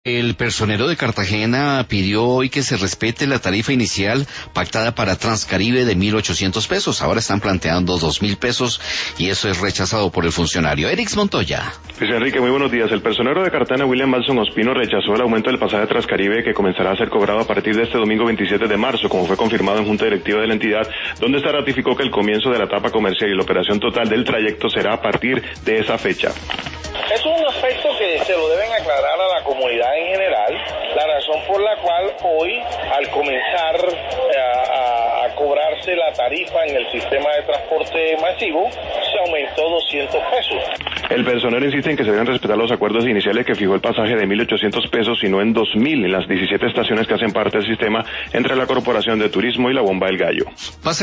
El personero de Cartagena pidió hoy que se respete la tarifa inicial pactada para Transcaribe de 1.800 pesos. Ahora están planteando 2.000 pesos y eso es rechazado por el funcionario. Erix Montoya. Luis Enrique, muy buenos días. El personero de Cartagena, William Malson Ospino, rechazó el aumento del pasaje Transcaribe que comenzará a ser cobrado a partir de este domingo 27 de marzo, como fue confirmado en Junta Directiva de la entidad, donde se ratificó que el comienzo de la etapa comercial y la operación total del trayecto será a partir de esa fecha. Es un aspecto que se lo deben aclarar a la comunidad en general, la razón por la cual hoy, al comenzar a cobrarse la tarifa en el sistema de transporte masivo, se aumentó 200 pesos. El personero insiste en que se deben respetar los acuerdos iniciales que fijó el pasaje de 1.800 pesos y no en 2.000 en las 17 estaciones que hacen parte del sistema entre la Corporación de Turismo y la Bomba del Gallo.